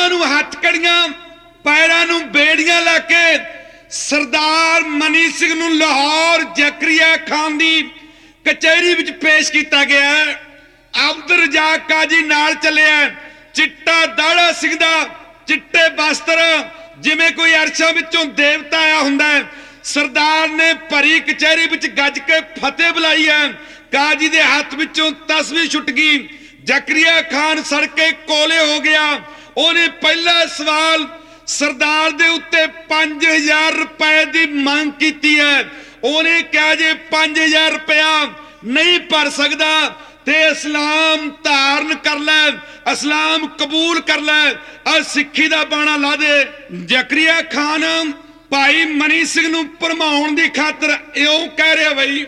ਨੂੰ ਹੱਥਕੜੀਆਂ ਪੈਰਾਂ ਨੂੰ ਬੇੜੀਆਂ ਲਾ ਕੇ ਸਰਦਾਰ ਮਨੀ ਸਿੰਘ ਨੂੰ ਲਾਹੌਰ ਜ਼ਕਰੀਆ ਖਾਨ ਦੀ ਕਚਹਿਰੀ ਵਿੱਚ ਪੇਸ਼ ਕੀਤਾ ਗਿਆ। ਅਬਦੁਲ ਰਜ਼ਾਕ ਕਾਜੀ ਨਾਲ ਚੱਲਿਆ। ਚਿੱਟਾ ਦਾੜਾ ਸਿੰਘ ਦਾ ਚਿੱਟੇ ਬਸਤਰ ਜਿਵੇਂ ਕੋਈ ਅਰਸ਼ਾਂ ਵਿੱਚੋਂ ਦੇਵਤਾ ਆਇਆ ਹੁੰਦਾ। ਸਰਦਾਰ ਨੇ ਭਰੀ ਕਚਹਿਰੀ ਵਿੱਚ ਗੱਜ ਕੇ ਫਤਿਹ ਬੁਲਾਈ ਹੈ। ਕਾਜੀ ਦੇ ਹੱਥ ਵਿੱਚੋਂ ਤਸਵੀਰ ਛੁੱਟ ਗਈ। ਜ਼ਕਰੀਆ ਖਾਨ ਸੜ ਕੇ ਕੋਲੇ ਹੋ ਗਿਆ। ਉਹਨੇ ਪਹਿਲਾ ਸਵਾਲ ਸਰਦਾਰ ਦੇ ਉੱਤੇ 5000 ਰੁਪਏ ਦੀ ਮੰਗ ਕੀਤੀ ਹੈ। ਉਹਨੇ ਕਿਹਾ ਜੇ 5000 ਰੁਪਇਆ ਨਹੀਂ ਭਰ ਸਕਦਾ ਤੇ ਇਸਲਾਮ ਧਾਰਨ ਕਰ ਲੈ, ਇਸਲਾਮ ਕਬੂਲ ਕਰ ਲੈ, ਆ ਸਿੱਖੀ ਦਾ ਬਾਣਾ ਲਾ ਦੇ। ਜ਼ਕਰੀਆ ਖਾਨ ਭਾਈ ਮਨੀ ਸਿੰਘ ਨੂੰ ਭਰਮਾਉਣ ਦੀ ਖਾਤਰ ਇਉਂ ਕਹਿ ਰਿਹਾ ਬਈ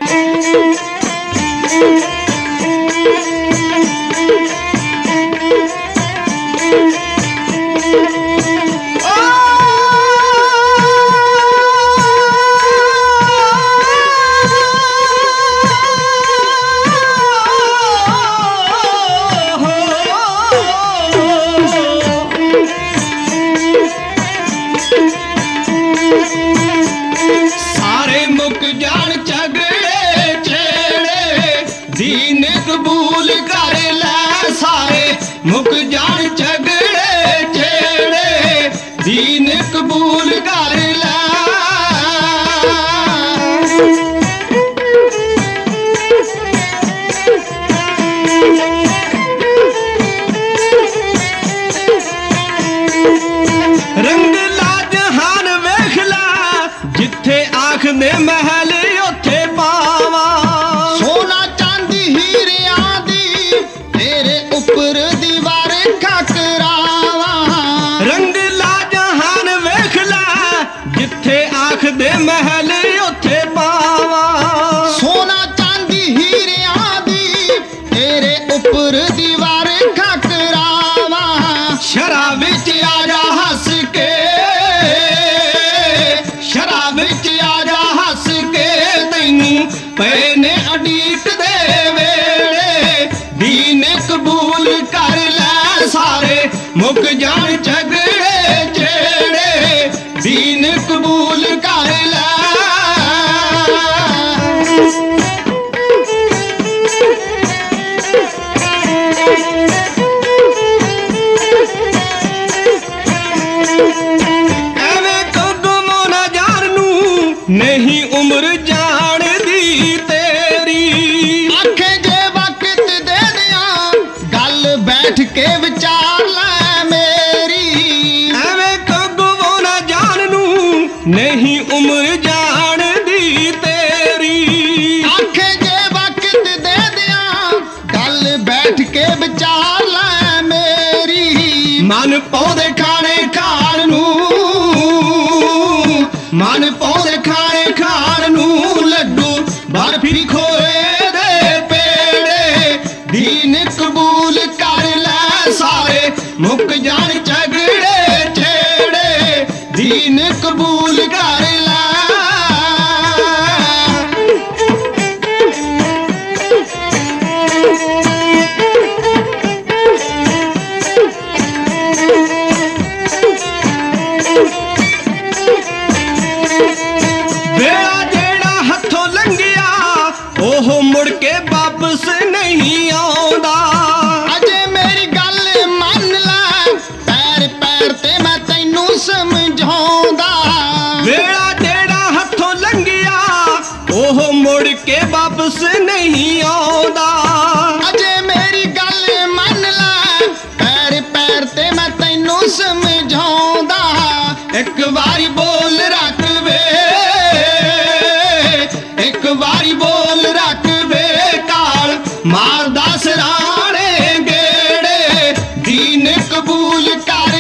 मुक जान झगड़े छेड़े दीन कबूल कर ला। रंग ला जहान वेख ला जिथे आख दे महल उथे पावा। सोना चांदी हीरिया दी तेरे उपर दे महल उथे पावा। सोना चांदी हीरिया दी तेरे उपर दीवार खकरावा। शराब विच आजा हस के, शराब विच आजा हस के तैनू पे ने अडीक दे वेड़े दीन कबूल कर ले सारे मुक जान झगड़े जेड़े दीन कबूल कर ला। एवें कदम ना जान नू नहीं उम्र जान दी तेरी। आखे जे वक्त दे दिया गल बैठ के विचार लै मेरी। एवें कदम ना जान नू नहीं उम्र जान दी तेरी। आखे जे वक्त दे दिया गल बैठ के विचार लै मेरी। मन पौधे खाने खान नू, मन पौधे खाने खान नू लड्डू बर्फी खोए दे पेड़े दीन कबूल कर ले सारे मुक जान झगड़े छेड़े दीन कबूल कर ला। बेड़ा जेड़ा हथों लंघिया ओह मुड़ के वापस नहीं आउंदा। अजे मेरी गल मन लै पैर पैर ते मैं तैनू समझाउंदा। बेड़ा जेड़ा हथों लंघिया ओह मुड़ के वापस नहीं आउंदा। अजे मेरी गल मन लै पैर पैर ते मैं तैनू समझाउंदा। एक बारी बोल रख वे, एक बारी बोल रख वे काल मारदा सराणे गेड़े दीन कबूल कर